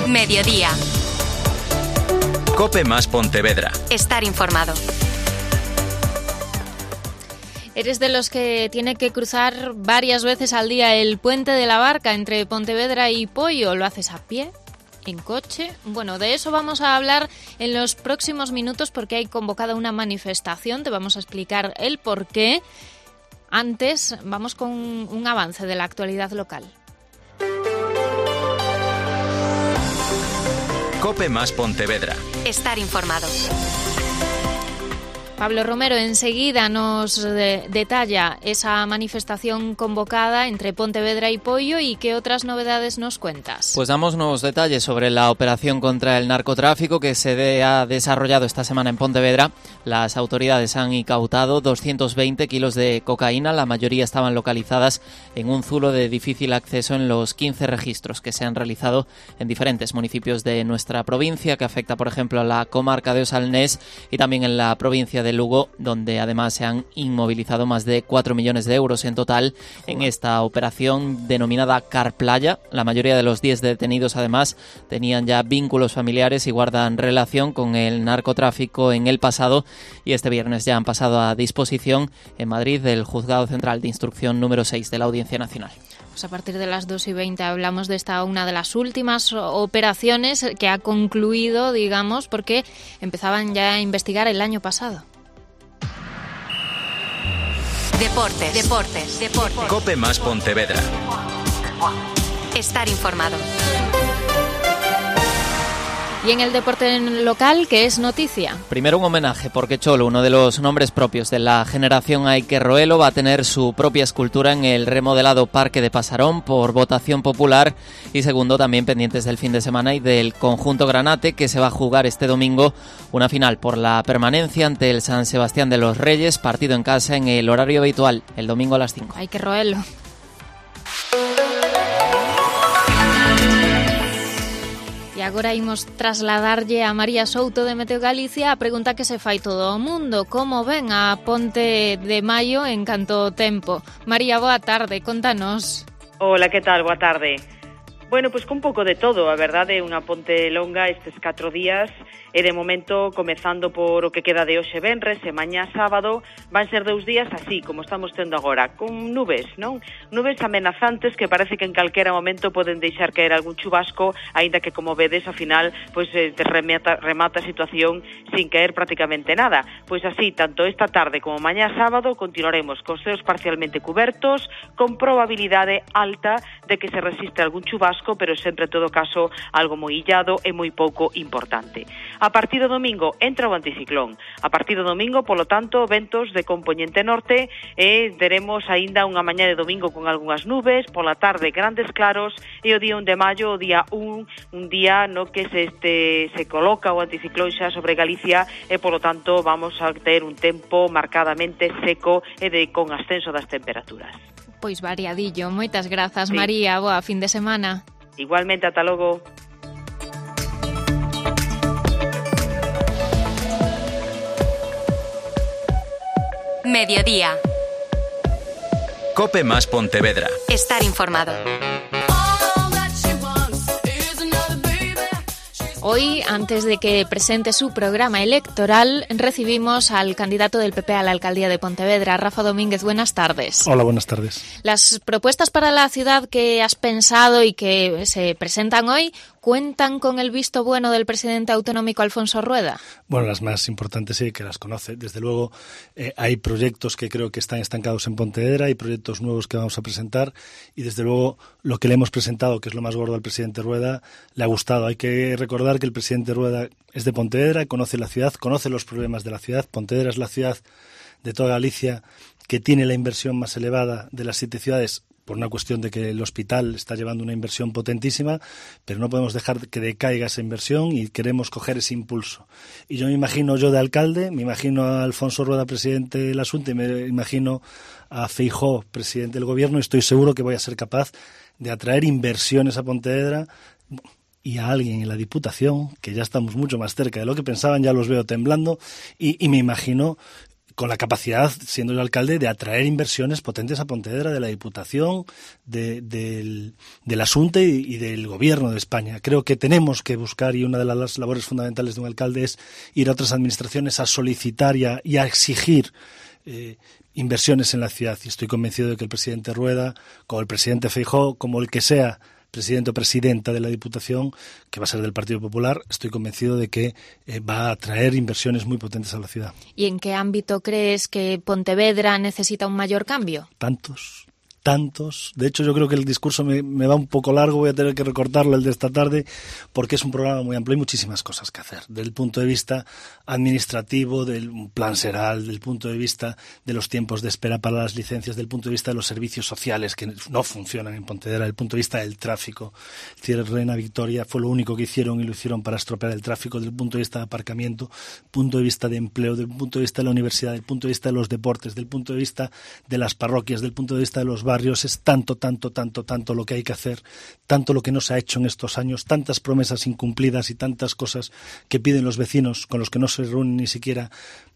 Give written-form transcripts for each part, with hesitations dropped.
Mediodía. COPE más Pontevedra. Estar informado. ¿Eres de los que tiene que cruzar varias veces al día el puente de la Barca entre Pontevedra y Poio? ¿Lo haces a pie? ¿En coche? Bueno, de eso vamos a hablar en los próximos minutos porque hay convocada una manifestación. Te vamos a explicar el porqué. Antes, vamos con un avance de la actualidad local. COPE más Pontevedra. Estar informado. Pablo Romero enseguida nos detalla esa manifestación convocada entre Pontevedra y Poio y qué otras novedades nos cuentas. Pues damos nuevos detalles sobre la operación contra el narcotráfico que se ha desarrollado esta semana en Pontevedra. Las autoridades han incautado 220 kilos de cocaína, la mayoría estaban localizadas en un zulo de difícil acceso en los 15 registros que se han realizado en diferentes municipios de nuestra provincia, que afecta, por ejemplo, a la comarca de Osalnés y también en la provincia de Lugo, donde además se han inmovilizado más de 4 millones de euros en total en esta operación denominada Carplaya. La mayoría de los 10 detenidos además tenían ya vínculos familiares y guardan relación con el narcotráfico en el pasado y este viernes ya han pasado a disposición en Madrid del Juzgado Central de Instrucción número 6 de la Audiencia Nacional. Pues a partir de las 2:20 hablamos de esta, una de las últimas operaciones que ha concluido, digamos, porque empezaban ya a investigar el año pasado. Deportes. COPE más Pontevedra. Estar informado. Y en el deporte local, ¿qué es noticia? Primero un homenaje, porque Cholo, uno de los nombres propios de la generación Aike Roelo, va a tener su propia escultura en el remodelado Parque de Pasarón por votación popular. Y segundo, también pendientes del fin de semana y del conjunto Granate, que se va a jugar este domingo una final por la permanencia ante el San Sebastián de los Reyes, partido en casa en el horario habitual, el domingo a las 5. Aike Roelo. E agora imos trasladarlle a María Souto de Meteo Galicia a pregunta que se fai todo o mundo. Como ven a Ponte de Maio en canto tempo? María, boa tarde, contanos. Hola, que tal? Boa tarde. Bueno, pois con un pouco de todo, a verdade, unha ponte longa estes 4 días e de momento, comezando por o que queda de hoxe venres e mañá sábado, van ser 2 días así, como estamos tendo agora, con nubes, non? Nubes amenazantes que parece que en calquera momento poden deixar caer algún chubasco, aínda que, como vedes, ao final, pois remata a situación sin caer prácticamente nada. Pois así, tanto esta tarde como mañá sábado, continuaremos con ceos parcialmente cubertos, con probabilidade alta de que se resiste algún chubasco, pero sempre, en todo caso, algo moi illado e moi pouco importante. A partir do domingo entra o anticiclón. A partir do domingo, polo tanto, ventos de compoñente norte e teremos aínda unha mañá de domingo con algunhas nubes, pola tarde grandes claros e o día 1 de maio, o día 1, un día no que se coloca o anticiclón xa sobre Galicia e, polo tanto, vamos a ter un tempo marcadamente seco e con ascenso das temperaturas. Pois variadillo. Moitas grazas, Sí. María. Boa fin de semana. Igualmente, ata logo. Mediodía. COPE más Pontevedra. Estar informado. Hoy, antes de que presente su programa electoral, recibimos al candidato del PP a la alcaldía de Pontevedra, Rafa Domínguez. Buenas tardes. Hola, buenas tardes. Las propuestas para la ciudad que has pensado y que se presentan hoy cuentan con el visto bueno del presidente autonómico Alfonso Rueda. Bueno, las más importantes sí que las conoce. Desde luego hay proyectos que creo que están estancados en Pontevedra, hay proyectos nuevos que vamos a presentar y desde luego lo que le hemos presentado, que es lo más gordo al presidente Rueda, le ha gustado. Hay que recordar que el presidente Rueda es de Pontevedra, conoce la ciudad, conoce los problemas de la ciudad. Pontevedra es la ciudad de toda Galicia que tiene la inversión más elevada de las 7 ciudades, por una cuestión de que el hospital está llevando una inversión potentísima, pero no podemos dejar que decaiga esa inversión y queremos coger ese impulso. Y yo me imagino de alcalde, me imagino a Alfonso Rueda, presidente de la Xunta, y me imagino a Feijóo, presidente del gobierno, y estoy seguro que voy a ser capaz de atraer inversiones a Pontevedra y a alguien en la Diputación, que ya estamos mucho más cerca de lo que pensaban, ya los veo temblando, y me imagino con la capacidad, siendo yo alcalde, de atraer inversiones potentes a Pontevedra, de la Diputación, del Asunte y del Gobierno de España. Creo que tenemos que buscar, y una de las labores fundamentales de un alcalde es ir a otras administraciones a solicitar y a exigir inversiones en la ciudad. Y estoy convencido de que el presidente Rueda, como el presidente Feijóo, como el que sea presidente o presidenta de la Diputación, que va a ser del Partido Popular, estoy convencido de que va a traer inversiones muy potentes a la ciudad. ¿Y en qué ámbito crees que Pontevedra necesita un mayor cambio? Tantos. De hecho, yo creo que el discurso me va un poco largo, voy a tener que recortarlo el de esta tarde, porque es un programa muy amplio, hay muchísimas cosas que hacer, desde el punto de vista administrativo, del plan Seral, del punto de vista de los tiempos de espera para las licencias, del punto de vista de los servicios sociales que no funcionan en Pontevedra, del punto de vista del tráfico. El cierre de Reina Victoria fue lo único que hicieron, y lo hicieron para estropear el tráfico, desde el punto de vista de aparcamiento, punto de vista de empleo, del punto de vista de la universidad, del punto de vista de los deportes, del punto de vista de las parroquias, del punto de vista de los barrios. Es tanto lo que hay que hacer, tanto lo que no se ha hecho en estos años, tantas promesas incumplidas y tantas cosas que piden los vecinos con los que no se reúnen ni siquiera,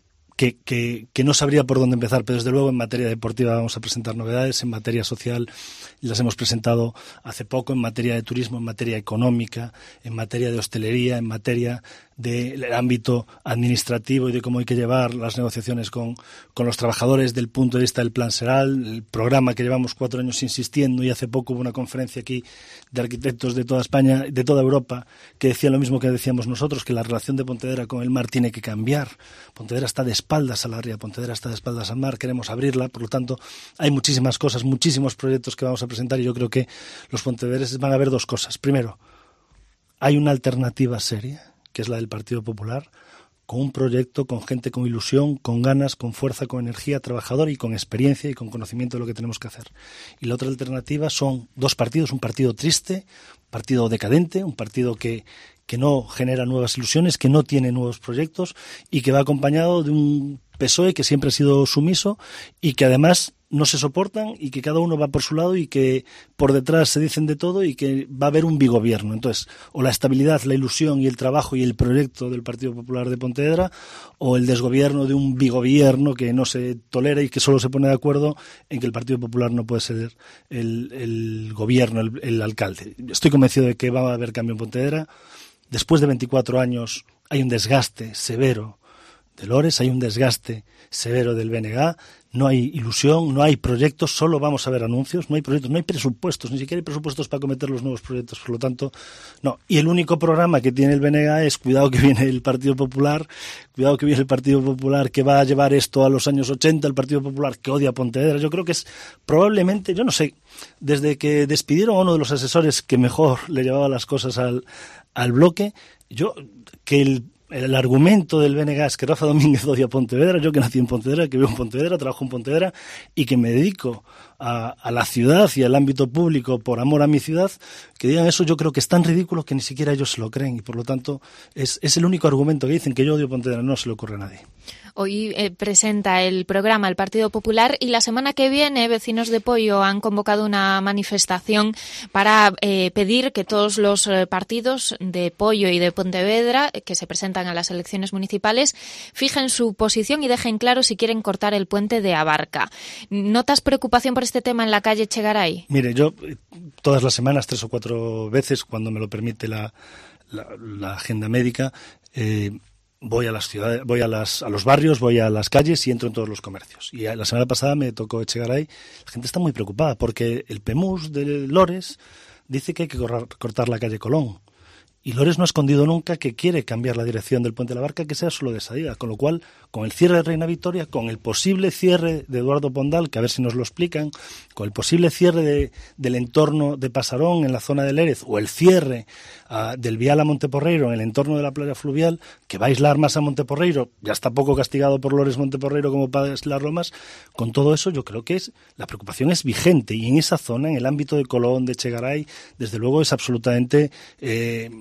que no sabría por dónde empezar. Pero desde luego en materia deportiva vamos a presentar novedades, en materia social las hemos presentado hace poco, en materia de turismo, en materia económica, en materia de hostelería, en materia del ámbito administrativo y de cómo hay que llevar las negociaciones con los trabajadores desde el punto de vista del plan Seral, el programa que llevamos 4 años insistiendo, y hace poco hubo una conferencia aquí de arquitectos de toda España, de toda Europa, que decía lo mismo que decíamos nosotros, que la relación de Pontevedra con el mar tiene que cambiar. Pontevedra está de espaldas a la ría, Pontevedra está de espaldas al mar, queremos abrirla, por lo tanto hay muchísimas cosas, muchísimos proyectos que vamos a presentar, y yo creo que los pontevedreses van a ver 2 cosas. Primero, hay una alternativa seria, que es la del Partido Popular, con un proyecto, con gente con ilusión, con ganas, con fuerza, con energía, trabajadora y con experiencia y con conocimiento de lo que tenemos que hacer. Y la otra alternativa son 2 partidos, un partido triste, un partido decadente, un partido que no genera nuevas ilusiones, que no tiene nuevos proyectos y que va acompañado de un PSOE que siempre ha sido sumiso y que además no se soportan, y que cada uno va por su lado, y que por detrás se dicen de todo, y que va a haber un bigobierno. Entonces, o la estabilidad, la ilusión y el trabajo y el proyecto del Partido Popular de Pontevedra, o el desgobierno de un bigobierno que no se tolera y que solo se pone de acuerdo en que el Partido Popular no puede ser el gobierno, el alcalde. Estoy convencido de que va a haber cambio en Pontevedra. Después de 24 años hay un desgaste severo de Lores, hay un desgaste severo del BNG, no hay ilusión, no hay proyectos, solo vamos a ver anuncios, no hay proyectos, no hay presupuestos, ni siquiera hay presupuestos para acometer los nuevos proyectos, por lo tanto, no. Y el único programa que tiene el BNG es cuidado que viene el Partido Popular, que va a llevar esto a los años 80, el Partido Popular que odia a Pontevedra. Yo creo que es probablemente, yo no sé, desde que despidieron a uno de los asesores que mejor le llevaba las cosas al bloque, el argumento del BNG es que Rafa Domínguez odia a Pontevedra. Yo que nací en Pontevedra, que vivo en Pontevedra, trabajo en Pontevedra y que me dedico a la ciudad y al ámbito público por amor a mi ciudad, que digan eso, yo creo que es tan ridículo que ni siquiera ellos se lo creen, y por lo tanto es el único argumento que dicen, que yo odio Pontevedra. No se le ocurre a nadie. Hoy presenta el programa el Partido Popular, y la semana que viene vecinos de Poio han convocado una manifestación para pedir que todos los partidos de Poio y de Pontevedra que se presentan a las elecciones municipales fijen su posición y dejen claro si quieren cortar el puente de Abarca. ¿Notas preocupación por este tema en la calle Chegaray? Mire, yo todas las semanas, 3 o 4 veces, cuando me lo permite la agenda médica, voy a las ciudades, voy a los barrios, voy a las calles y entro en todos los comercios. Y la semana pasada me tocó Echegaray. La gente está muy preocupada porque el PEMUS de Lores dice que hay que cortar la calle Colón. Y Lores no ha escondido nunca que quiere cambiar la dirección del puente de la Barca, que sea solo de salida. Con lo cual, con el cierre de Reina Victoria, con el posible cierre de Eduardo Pondal, que a ver si nos lo explican, con el posible cierre del entorno de Pasarón en la zona del Lérez, o el cierre del vial a Monteporreiro en el entorno de la playa fluvial, que va a aislar más a Monteporreiro, ya está poco castigado por Lores Monteporreiro como para aislarlo más. Con todo eso, yo creo que la preocupación es vigente, y en esa zona, en el ámbito de Colón, de Echegaray, desde luego es absolutamente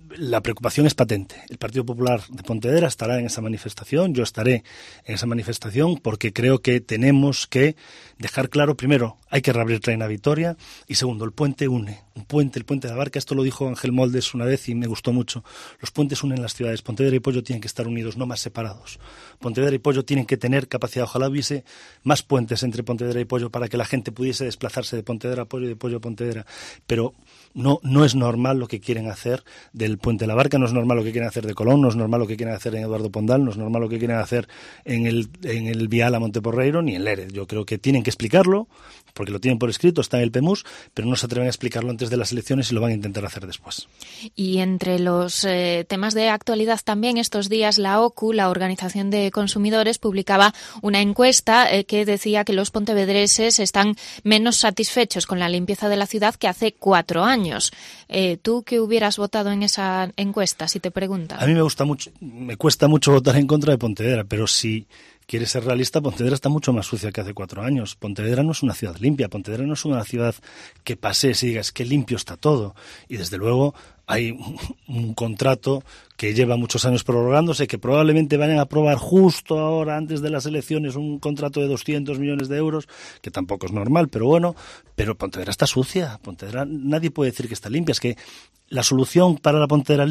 la preocupación es patente. El Partido Popular de Pontevedra estará en esa manifestación, yo estaré en esa manifestación, porque creo que tenemos que dejar claro, primero, hay que reabrir Reina Victoria, y segundo, el puente une. El puente de la Barca, esto lo dijo Ángel Moldes una vez y me gustó mucho. Los puentes unen las ciudades. Pontevedra y Poio tienen que estar unidos, no más separados. Pontevedra y Poio tienen que tener capacidad. Ojalá hubiese más puentes entre Pontevedra y Poio para que la gente pudiese desplazarse de Pontevedra a Poio y de Poio a Pontevedra. Pero no es normal lo que quieren hacer del puente de la Barca, no es normal lo que quieren hacer de Colón, no es normal lo que quieren hacer en Eduardo Pondal, no es normal lo que quieren hacer en el vial a Monteporreiro ni en Lérez. Yo creo que tienen que explicarlo, porque lo tienen por escrito, está en el PEMUS, pero no se atreven a explicarlo antes de las elecciones y lo van a intentar hacer después. Y entre los temas de actualidad también, estos días la OCU, la Organización de Consumidores, publicaba una encuesta que decía que los pontevedreses están menos satisfechos con la limpieza de la ciudad que hace 4 años. ¿Tú qué hubieras votado en esa encuesta, si te preguntan? A mí me cuesta mucho votar en contra de Pontevedra, pero si quieres ser realista, Pontevedra está mucho más sucia que hace 4 años. Pontevedra no es una ciudad limpia, Pontevedra no es una ciudad que pasees y digas que limpio está todo. Y desde luego hay un contrato que lleva muchos años prorrogándose, que probablemente vayan a aprobar justo ahora, antes de las elecciones, un contrato de 200 millones de euros, que tampoco es normal, pero bueno, pero Pontevedra está sucia. Pontevedra, nadie puede decir que está limpia, es que la solución para la Pontevedra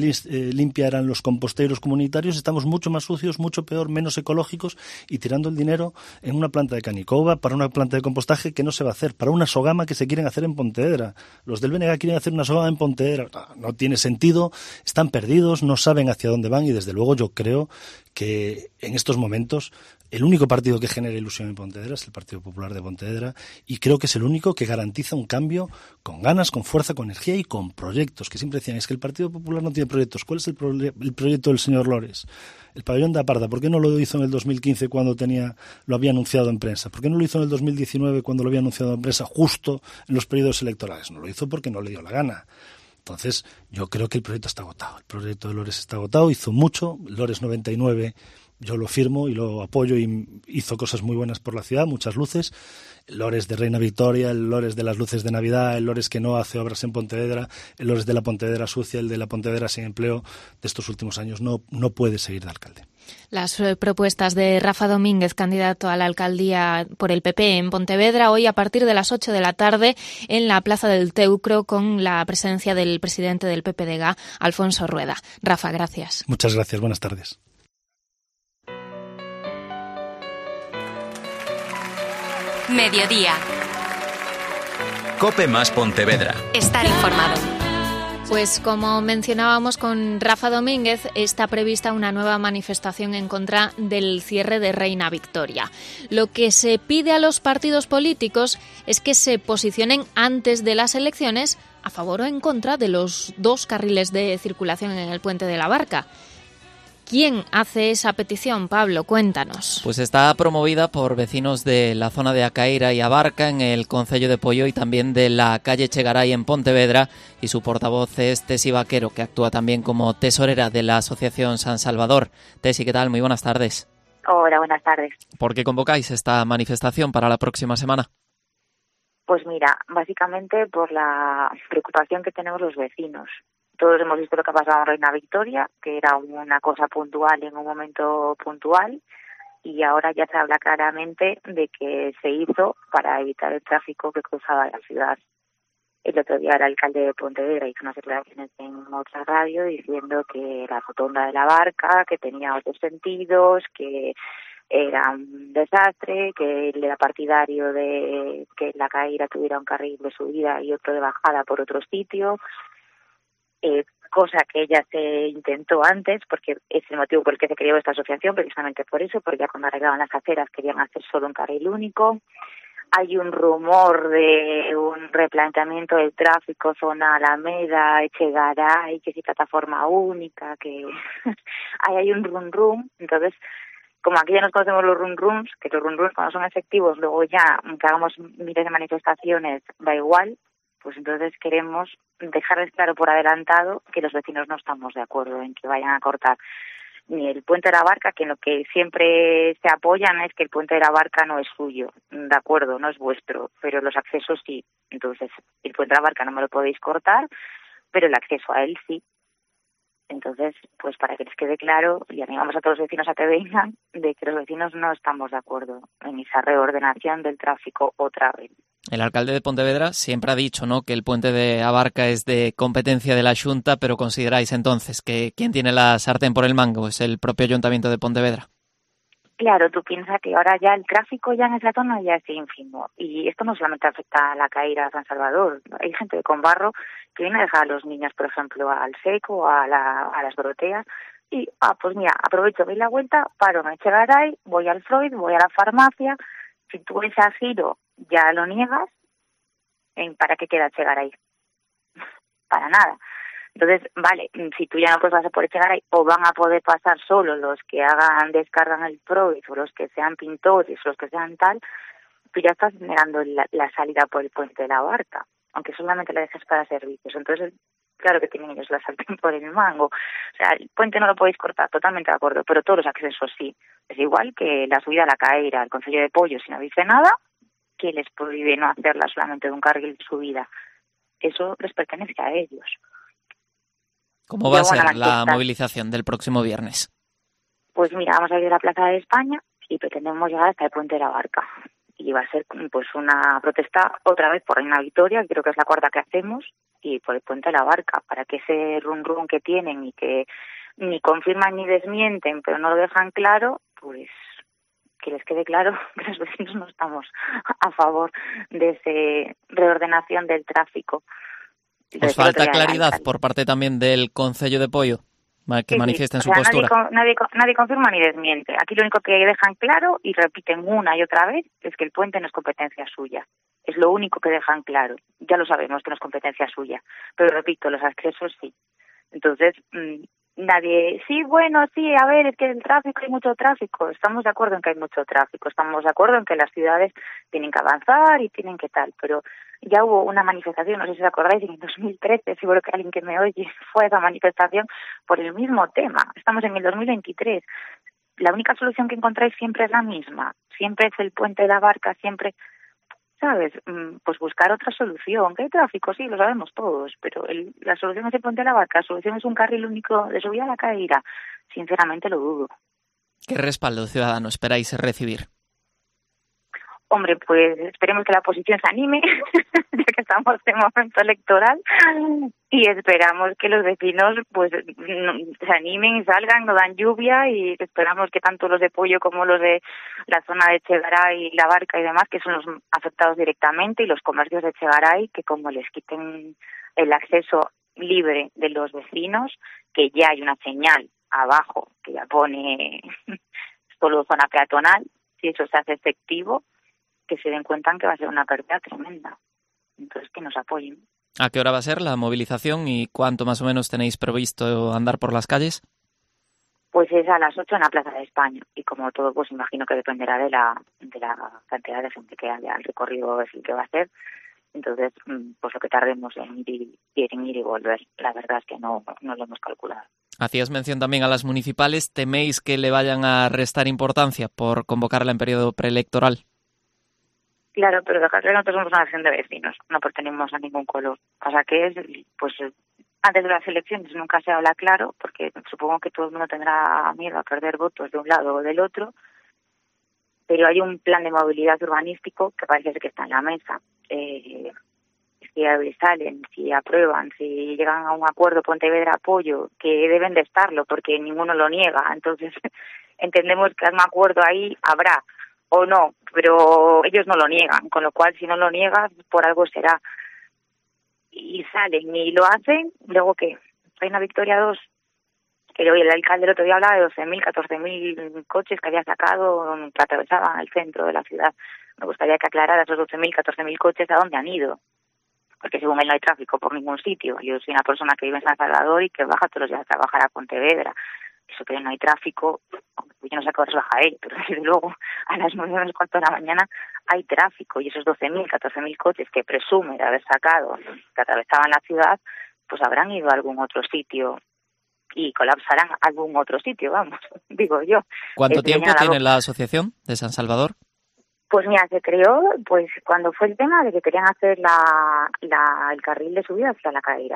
limpia eran los composteros comunitarios. Estamos mucho más sucios, mucho peor, menos ecológicos y tirando el dinero en una planta de canicova para una planta de compostaje que no se va a hacer, para una sogama que se quieren hacer en Pontevedra. Los del BNG quieren hacer una sogama en Pontevedra. No tiene sentido, están perdidos, no saben hacia dónde van y desde luego yo creo que en estos momentos el único partido que genera ilusión en Pontevedra es el Partido Popular de Pontevedra y creo que es el único que garantiza un cambio con ganas, con fuerza, con energía y con proyectos, que siempre decían, es que el Partido Popular no tiene proyectos. ¿Cuál es el proyecto del señor Lores? El pabellón de Aparda, ¿por qué no lo hizo en el 2015 cuando lo había anunciado en prensa? ¿Por qué no lo hizo en el 2019 cuando lo había anunciado en prensa justo en los periodos electorales? No lo hizo porque no le dio la gana. Entonces, yo creo que el proyecto está agotado. El proyecto de Lores está agotado, hizo mucho. Lores 99, yo lo firmo y lo apoyo y hizo cosas muy buenas por la ciudad, muchas luces. El Lores de Reina Victoria, el Lores de las luces de Navidad, el Lores que no hace obras en Pontevedra, el Lores de la Pontevedra sucia, el de la Pontevedra sin empleo de estos últimos años. No puede seguir de alcalde. Las propuestas de Rafa Domínguez, candidato a la alcaldía por el PP en Pontevedra, hoy a partir de las 8 de la tarde en la Plaza del Teucro con la presencia del presidente del PPDG, Alfonso Rueda. Rafa, gracias. Muchas gracias, buenas tardes. Mediodía. COPE más Pontevedra. Estar informado. Pues como mencionábamos con Rafa Domínguez, está prevista una nueva manifestación en contra del cierre de Reina Victoria. Lo que se pide a los partidos políticos es que se posicionen antes de las elecciones a favor o en contra de los 2 carriles de circulación en el puente de la Barca. ¿Quién hace esa petición, Pablo? Cuéntanos. Pues está promovida por vecinos de la zona de Acaíra y Abarca, en el concello de Poio y también de la calle Chegaray en Pontevedra, y su portavoz es Tesi Vaquero, que actúa también como tesorera de la Asociación San Salvador. Tesi, ¿qué tal? Muy buenas tardes. Hola, buenas tardes. ¿Por qué convocáis esta manifestación para la próxima semana? Pues mira, básicamente por la preocupación que tenemos los vecinos. Todos hemos visto lo que ha pasado en Reina Victoria, que era una cosa puntual en un momento puntual, y ahora ya se habla claramente de que se hizo para evitar el tráfico que cruzaba la ciudad. El otro día el alcalde de Pontevedra hizo unas declaraciones en otra radio diciendo que la rotonda de la Barca, que tenía otros sentidos, que era un desastre, que él era partidario de que la Caíra tuviera un carril de subida y otro de bajada por otro sitio. Cosa que ya se intentó antes, porque es el motivo por el que se creó esta asociación, precisamente por eso, porque ya cuando arreglaban las aceras querían hacer solo un carril único. Hay un rumor de un replanteamiento del tráfico, zona Alameda, Echegaray, que sí plataforma única, que hay un rum. Entonces, como aquí ya nos conocemos los rum-rums, que los rum-rums cuando son efectivos, luego ya, aunque hagamos miles de manifestaciones, da igual. Pues entonces queremos dejarles claro por adelantado que los vecinos no estamos de acuerdo en que vayan a cortar ni el puente de la Barca, que en lo que siempre se apoyan es que el puente de la Barca no es suyo, de acuerdo, no es vuestro, pero los accesos sí. Entonces, el puente de la Barca no me lo podéis cortar, pero el acceso a él sí. Entonces, pues para que les quede claro, y animamos a todos los vecinos a que vengan, de que los vecinos no estamos de acuerdo en esa reordenación del tráfico otra vez. El alcalde de Pontevedra siempre ha dicho, ¿no?, que el puente de Abarca es de competencia de la Xunta, pero consideráis entonces que quien tiene la sartén por el mango es el propio Ayuntamiento de Pontevedra. Claro, tú piensas que ahora ya el tráfico ya en esa zona ya es ínfimo, y esto no solamente afecta a la Caíra, a San Salvador. Hay gente con barro que viene a dejar a los niños, por ejemplo, al Seco o a las Doroteas, y pues mira, aprovecho, doy la vuelta, paro en Echegaray, voy al Freud, voy a la farmacia. Si tú ese giro ya lo niegas, ¿para qué queda Echegaray? Para nada. Entonces, vale, si tú ya no puedes pasar por Echegaray, o van a poder pasar solo los que descargan el Freud, o los que sean pintores, o los que sean tal, tú ya estás generando la salida por el puente de la Barca, aunque solamente la dejes para servicios. Entonces, claro que tienen ellos la sartén por el mango. O sea, el puente no lo podéis cortar, totalmente de acuerdo, pero todos los accesos sí. Es igual que la subida a la Caíra, al Concello de Pollo, si no dice nada, que les prohíbe no hacerla solamente de un carril de subida. Eso les pertenece a ellos. ¿Cómo va a ser la movilización del próximo viernes? Pues mira, vamos a ir a la Plaza de España y pretendemos llegar hasta el Puente de la Barca. Y va a ser pues una protesta otra vez por Reina Victoria, creo que es la cuarta que hacemos, y por el Puente de la Barca, para que ese run que tienen y que ni confirman ni desmienten, pero no lo dejan claro, pues que les quede claro que los vecinos no estamos a favor de esa reordenación del tráfico. ¿Os falta claridad por parte también del Concello de Pollo que manifiesten su postura? Nadie confirma ni desmiente. Aquí lo único que dejan claro y repiten una y otra vez es que el puente no es competencia suya. Es lo único que dejan claro. Ya lo sabemos que no es competencia suya. Pero repito, los accesos sí. Entonces, nadie... Sí, a ver, es que el tráfico, hay mucho tráfico. Estamos de acuerdo en que hay mucho tráfico. Estamos de acuerdo en que las ciudades tienen que avanzar y tienen que tal. Pero ya hubo una manifestación, no sé si os acordáis, en 2013, seguro que alguien que me oye fue a esa manifestación por el mismo tema. Estamos en el 2023. La única solución que encontráis siempre es la misma. Siempre es el puente de la Barca, siempre... ¿Sabes? Pues buscar otra solución. Que hay tráfico, sí, lo sabemos todos, pero la solución es el puente de la Barca, la solución es un carril único de subida a la Caíra. Sinceramente lo dudo. ¿Qué respaldo ciudadano esperáis recibir? Hombre, pues esperemos que la oposición se anime, ya que estamos en momento electoral, y esperamos que los vecinos pues se animen y salgan, no dan lluvia, y esperamos que tanto los de Pollo como los de la zona de Echegaray y La Barca y demás, que son los afectados directamente, y los comercios de Echegaray, que como les quiten el acceso libre de los vecinos, que ya hay una señal abajo que ya pone solo zona peatonal, si eso se hace efectivo, que se den cuenta que va a ser una pérdida tremenda. Entonces, que nos apoyen. ¿A qué hora va a ser la movilización y cuánto más o menos tenéis previsto andar por las calles? Pues es a las 8 en la Plaza de España. Y como todo, pues imagino que dependerá de la cantidad de gente que haya. El recorrido es el que va a ser. Entonces, pues lo que tardemos en ir y volver. La verdad es que no lo hemos calculado. Hacías mención también a las municipales. ¿Teméis que le vayan a restar importancia por convocarla en periodo preelectoral? Claro, pero dejar que nosotros somos una acción de vecinos, no pertenecemos a ningún color. O sea que es, pues, antes de las elecciones nunca se habla claro, porque supongo que todo el mundo tendrá miedo a perder votos de un lado o del otro, pero hay un plan de movilidad urbanístico que parece que está en la mesa. Si salen, si aprueban, si llegan a un acuerdo Pontevedra-Pollo, que deben de estarlo, porque ninguno lo niega. Entonces, entendemos que algún acuerdo ahí habrá, o no, pero ellos no lo niegan, con lo cual si no lo niegas, por algo será. Y salen y lo hacen, luego ¿qué? Reina Victoria 2, que hoy el alcalde el otro día hablaba de 12.000, 14.000 coches que había sacado, que atravesaban el centro de la ciudad. Me gustaría que aclarara esos 12.000, 14.000 coches a dónde han ido, porque según él no hay tráfico por ningún sitio. Yo soy una persona que vive en San Salvador y que baja todos los días a trabajar a Pontevedra. Eso que no hay tráfico, yo no sé a qué horas baja él, pero desde luego a las 9:15 de la mañana hay tráfico, y esos 12.000, 14.000 coches que presume de haber sacado, que atravesaban la ciudad, pues habrán ido a algún otro sitio y colapsarán algún otro sitio, vamos, digo yo. ¿Cuánto tiempo tiene la asociación de San Salvador? Pues mira, se creó pues cuando fue el tema de que querían hacer el carril de subida hacia la Caíra.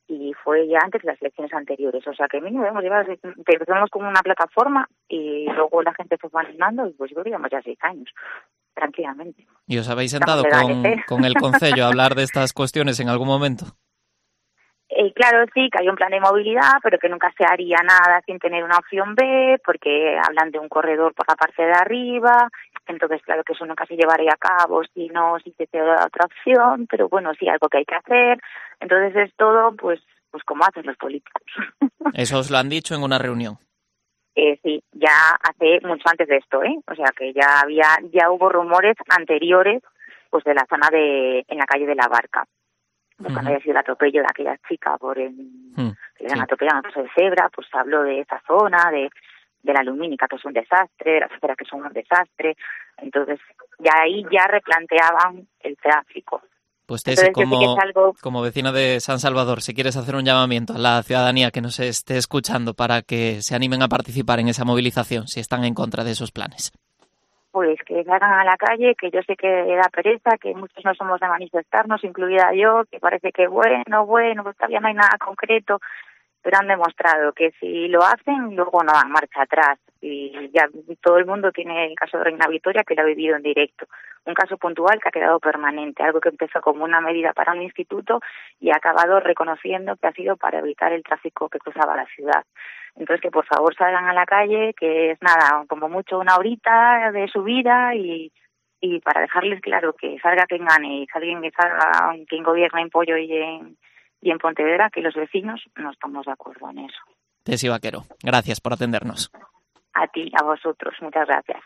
y fue ya antes de las elecciones anteriores. O sea que mínimo empezamos con una plataforma y luego la gente se fue animando y pues yo creo que llevamos ya 6 años, tranquilamente. ¿Y os habéis sentado con el Concello a hablar de estas cuestiones en algún momento? Claro, sí, que hay un plan de movilidad, pero que nunca se haría nada sin tener una opción B, porque hablan de un corredor por la parte de arriba, entonces claro que eso nunca se llevaría a cabo si se te da otra opción, pero bueno, sí, algo que hay que hacer, entonces es todo pues como hacen los políticos. Eso os lo han dicho en una reunión. Sí, ya hace mucho antes de esto, o sea que ya hubo rumores anteriores pues de la zona en la calle de la Barca. Cuando haya sido el atropello de aquella chica que le han atropellado en el paso de cebra, pues habló de esa zona, de la lumínica, que es un desastre, de las aceras, que son un desastre. Entonces, ya ahí ya replanteaban el tráfico. Pues Tessy, como vecina de San Salvador, si quieres hacer un llamamiento a la ciudadanía que nos esté escuchando para que se animen a participar en esa movilización, si están en contra de esos planes. Pues que salgan a la calle, que yo sé que da pereza, que muchos no somos de manifestarnos, incluida yo, que parece que bueno, pues todavía no hay nada concreto, pero han demostrado que si lo hacen, luego no dan marcha atrás. Y ya todo el mundo tiene el caso de Reina Victoria, que lo ha vivido en directo. Un caso puntual que ha quedado permanente, algo que empezó como una medida para un instituto y ha acabado reconociendo que ha sido para evitar el tráfico que cruzaba la ciudad. Entonces, que por favor salgan a la calle, que es nada, como mucho una horita de subida y para dejarles claro que salga quien gane y salga quien gobierna en Pollo y en Pontevedra, que los vecinos no estamos de acuerdo en eso. Tessy Vaquero, gracias por atendernos. A ti, a vosotros, muchas gracias.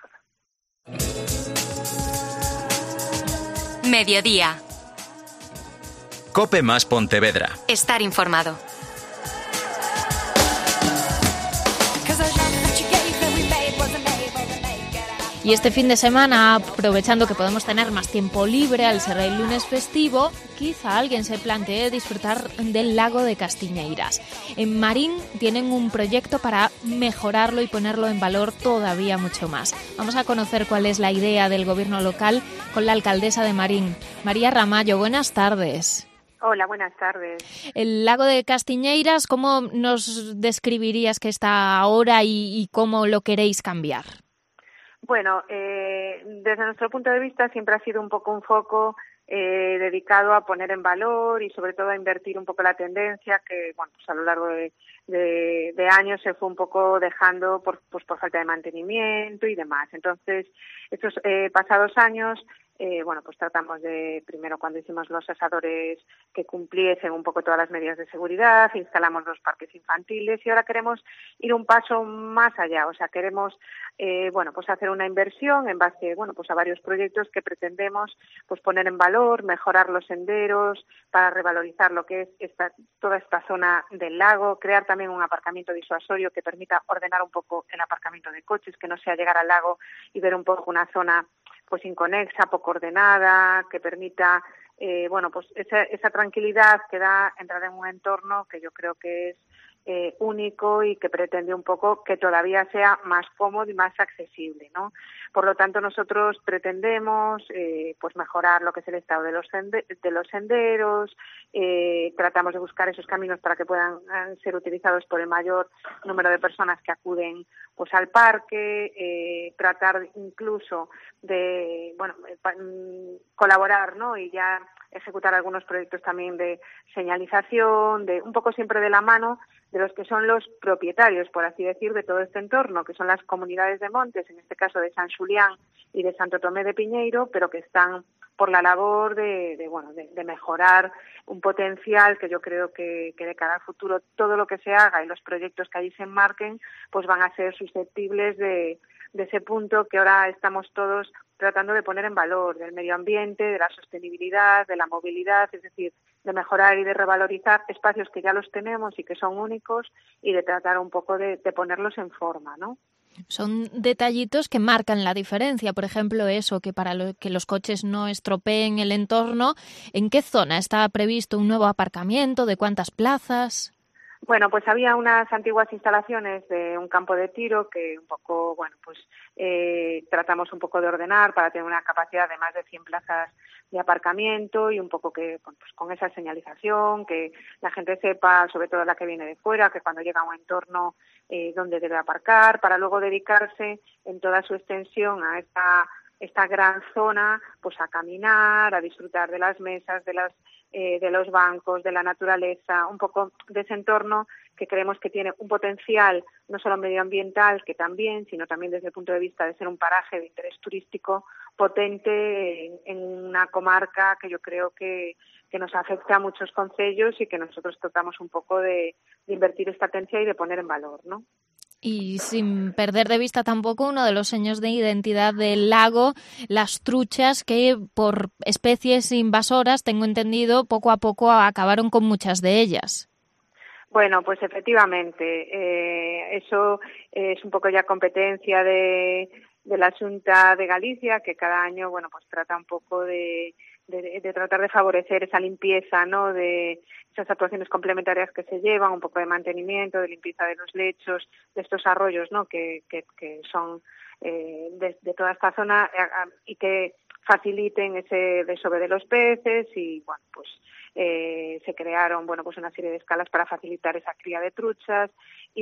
Mediodía. COPE más Pontevedra. Estar informado. Y este fin de semana, aprovechando que podemos tener más tiempo libre al ser el lunes festivo, quizá alguien se plantee disfrutar del lago de Castiñeiras. En Marín tienen un proyecto para mejorarlo y ponerlo en valor todavía mucho más. Vamos a conocer cuál es la idea del gobierno local con la alcaldesa de Marín, María Ramallo. Buenas tardes. Hola, buenas tardes. El lago de Castiñeiras, ¿cómo nos describirías que está ahora y cómo lo queréis cambiar? Bueno, desde nuestro punto de vista siempre ha sido un poco un foco dedicado a poner en valor y sobre todo a invertir un poco la tendencia que, bueno, pues a lo largo de años se fue un poco dejando por falta de mantenimiento y demás. Entonces, estos pasados años, bueno, pues tratamos de, primero cuando hicimos los asadores que cumpliesen un poco todas las medidas de seguridad, instalamos los parques infantiles y ahora queremos ir un paso más allá, o sea, queremos, bueno, pues hacer una inversión en base, bueno, pues a varios proyectos que pretendemos, pues poner en valor, mejorar los senderos para revalorizar lo que es toda esta zona del lago, crear también un aparcamiento disuasorio que permita ordenar un poco el aparcamiento de coches, que no sea llegar al lago y ver un poco una zona pues inconexa, poco ordenada, que permita, bueno, pues esa tranquilidad que da entrar en un entorno que yo creo que es único y que pretende un poco que todavía sea más cómodo y más accesible, ¿no? Por lo tanto, nosotros pretendemos pues mejorar lo que es el estado de los senderos, tratamos de buscar esos caminos para que puedan ser utilizados por el mayor número de personas que acuden pues al parque, tratar incluso de, bueno, colaborar, ¿no? Y ya ejecutar algunos proyectos también de señalización, de un poco siempre de la mano de los que son los propietarios, por así decir, de todo este entorno, que son las comunidades de montes, en este caso de San Xulián y de Santo Tomé de Piñeiro, pero que están por la labor de mejorar un potencial que yo creo que de cara al futuro todo lo que se haga y los proyectos que allí se enmarquen pues van a ser susceptibles de ese punto que ahora estamos todos tratando de poner en valor, del medio ambiente, de la sostenibilidad, de la movilidad, es decir, de mejorar y de revalorizar espacios que ya los tenemos y que son únicos y de tratar un poco de ponerlos en forma, ¿no? Son detallitos que marcan la diferencia, por ejemplo, eso, que para que los coches no estropeen el entorno. ¿En qué zona está previsto un nuevo aparcamiento? ¿De cuántas plazas? Bueno, pues había unas antiguas instalaciones de un campo de tiro que un poco, bueno, pues tratamos un poco de ordenar para tener una capacidad de más de 100 plazas aparcamiento y un poco que pues con esa señalización, que la gente sepa, sobre todo la que viene de fuera, que cuando llega a un entorno dónde debe aparcar, para luego dedicarse en toda su extensión a esta gran zona, pues a caminar, a disfrutar de las mesas, de los bancos, de la naturaleza, un poco de ese entorno que creemos que tiene un potencial no solo medioambiental, que también, sino también desde el punto de vista de ser un paraje de interés turístico potente en una comarca que yo creo que nos afecta a muchos concellos y que nosotros tratamos un poco de invertir esta atención y de poner en valor, ¿no? Y sin perder de vista tampoco uno de los seños de identidad del lago, las truchas, que por especies invasoras, tengo entendido, poco a poco acabaron con muchas de ellas. Bueno, pues efectivamente, eso es un poco ya competencia de la Xunta de Galicia, que cada año, bueno, pues trata un poco de tratar de favorecer esa limpieza, ¿no?, de esas actuaciones complementarias que se llevan, un poco de mantenimiento, de limpieza de los lechos, de estos arroyos, ¿no?, que son de toda esta zona y que faciliten ese desove de los peces y, bueno, pues se crearon, bueno, pues una serie de escalas para facilitar esa cría de truchas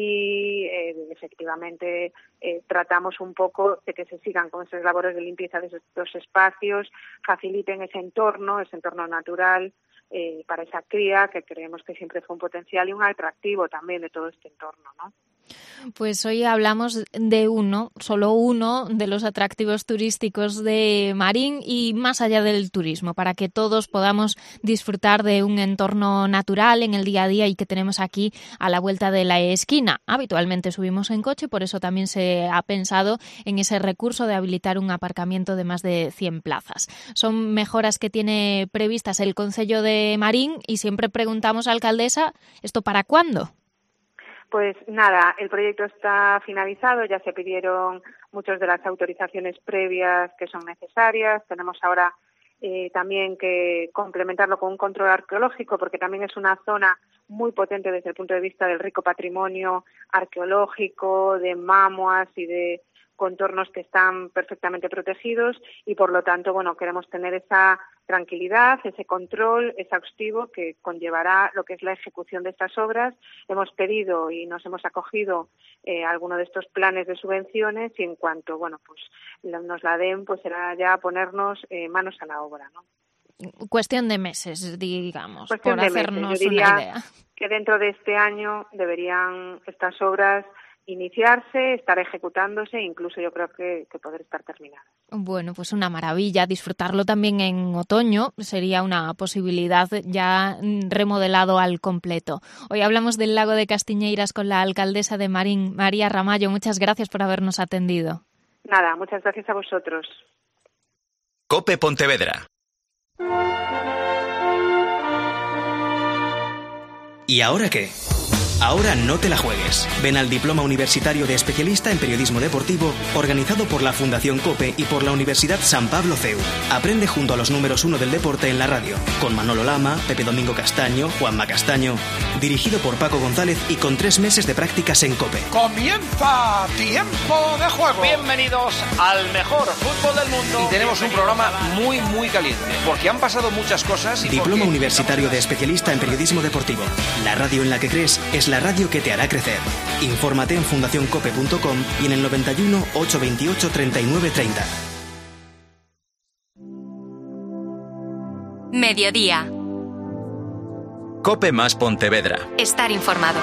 y efectivamente tratamos un poco de que se sigan con esas labores de limpieza de estos espacios, faciliten ese entorno natural para esa cría, que creemos que siempre fue un potencial y un atractivo también de todo este entorno, ¿no? Pues hoy hablamos de solo uno de los atractivos turísticos de Marín y más allá del turismo, para que todos podamos disfrutar de un entorno natural en el día a día y que tenemos aquí a la vuelta de la esquina. Habitualmente subimos en coche, por eso también se ha pensado en ese recurso de habilitar un aparcamiento de más de 100 plazas. Son mejoras que tiene previstas el Concello de Marín y siempre preguntamos a la alcaldesa, ¿esto para cuándo? Pues nada, el proyecto está finalizado, ya se pidieron muchas de las autorizaciones previas que son necesarias. Tenemos ahora también que complementarlo con un control arqueológico, porque también es una zona muy potente desde el punto de vista del rico patrimonio arqueológico, de mamuas y de contornos que están perfectamente protegidos y, por lo tanto, bueno, queremos tener esa tranquilidad, ese control exhaustivo que conllevará lo que es la ejecución de estas obras. Hemos pedido y nos hemos acogido a alguno de estos planes de subvenciones y en cuanto, bueno, pues nos la den, pues será ya ponernos manos a la obra, ¿no? Cuestión de meses, digamos, por hacernos Yo diría una idea. Que dentro de este año deberían estas obras iniciarse, estar ejecutándose e incluso yo creo que poder estar terminadas. Bueno, pues una maravilla. Disfrutarlo también en otoño sería una posibilidad, ya remodelado al completo. Hoy hablamos del lago de Castiñeiras con la alcaldesa de Marín, María Ramallo. Muchas gracias por habernos atendido. Nada, muchas gracias a vosotros. COPE Pontevedra. ¿Y ahora qué? Ahora no te la juegues. Ven al Diploma Universitario de Especialista en Periodismo Deportivo, organizado por la Fundación COPE y por la Universidad San Pablo CEU. Aprende junto a los números 1 del deporte en la radio, con Manolo Lama, Pepe Domingo Castaño, Juanma Castaño, dirigido por Paco González y con 3 meses de prácticas en COPE. ¡Comienza Tiempo de Juego! Bienvenidos al mejor fútbol del mundo. Y tenemos un programa muy, muy caliente, porque han pasado muchas cosas. Diploma Universitario de Especialista en Periodismo Deportivo. La radio en la que crees es la radio que te hará crecer. Infórmate en fundacioncope.com y en el 91 828 3930. Mediodía. COPE más Pontevedra. Estar informado.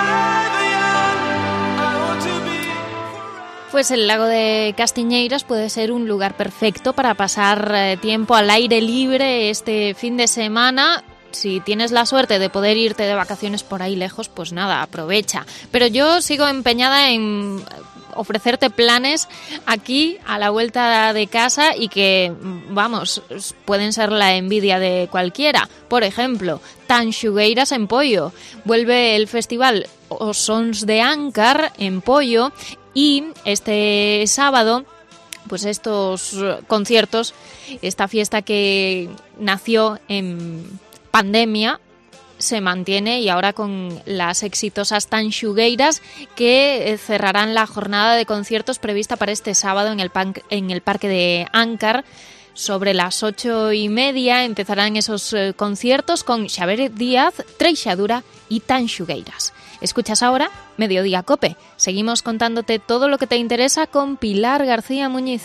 Pues el lago de Castiñeiras puede ser un lugar perfecto para pasar tiempo al aire libre este fin de semana. Si tienes la suerte de poder irte de vacaciones por ahí lejos, pues nada, aprovecha. Pero yo sigo empeñada en ofrecerte planes aquí a la vuelta de casa y que, vamos, pueden ser la envidia de cualquiera. Por ejemplo, Tanxugueiras en Poio. Vuelve el festival Os Sons de Ancar en Poio y este sábado, pues estos conciertos, esta fiesta que nació en pandemia se mantiene y ahora con las exitosas Tanxugueiras que cerrarán la jornada de conciertos prevista para este sábado en el Parque de Ancar. Sobre las 8:30 empezarán esos conciertos con Xavier Díaz, Treixadura y Tanxugueiras. Escuchas ahora Mediodía Cope. Seguimos contándote todo lo que te interesa con Pilar García Muñiz.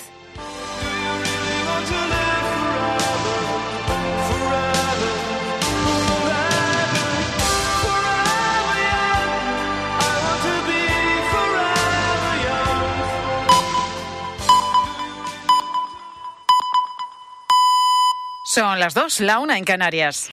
Son las 2, la 1 en Canarias.